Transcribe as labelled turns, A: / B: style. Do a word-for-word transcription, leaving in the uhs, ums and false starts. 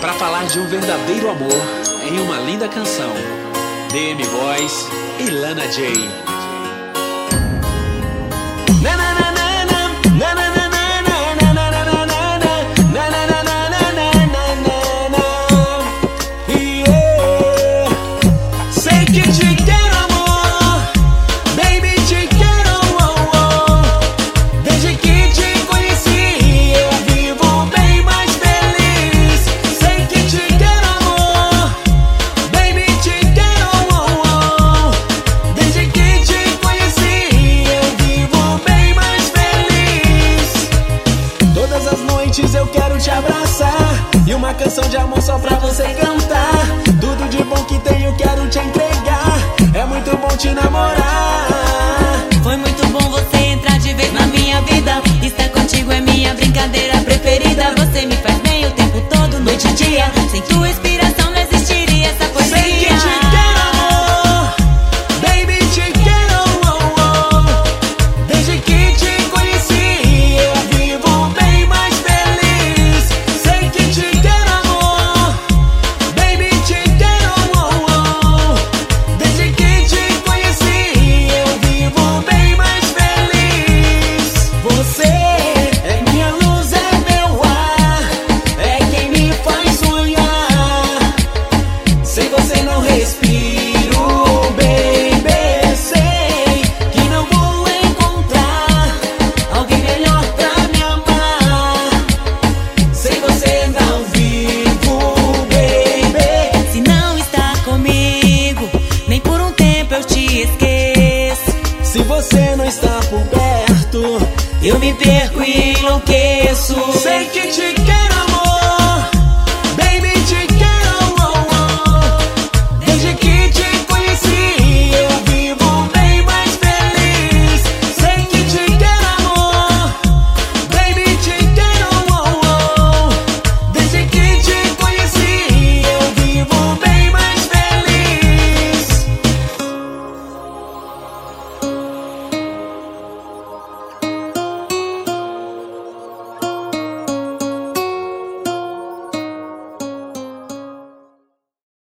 A: para falar de um verdadeiro amor em uma linda canção. D M Voz e Lana J. Na, na, na, na, na, na, na, na, na, na, na, na, na, na, na, na, na. Yeah. Sei que te quero, amor, baby, te quero, oh, oh. Desde que te conheci eu vivo bem mais feliz. Sei que te quero, amor, baby, te quero, oh, oh. Desde que te conheci eu vivo bem mais feliz. Todas as noites eu quero te abraçar e uma canção de amor só pra você cantar. Tudo de bom que tenho quero te entregar. É muito bom te namorar.
B: Foi muito bom você entrar de vez na minha vida. Estar contigo é minha brincadeira preferida. Você me faz bem o tempo todo, noite e dia. Sem tua inspiração não existiria essa poesia.
A: Sei que te quero, amor, baby, te quero, oh, oh. Desde que te conheci eu vivo bem mais feliz. Sei que te quero, amor, baby, te quero, oh, oh. Desde que te conheci eu vivo bem mais feliz. Você é minha luz, é meu ar, é quem me faz sonhar. Sem você não respiro, baby. Sei que não vou encontrar alguém melhor pra me amar. Sem você não vivo, baby.
B: Se não está comigo, nem por um tempo eu te esqueço.
A: Se você não está por perto,
B: Eu me perco e enlouqueço.
A: sei que te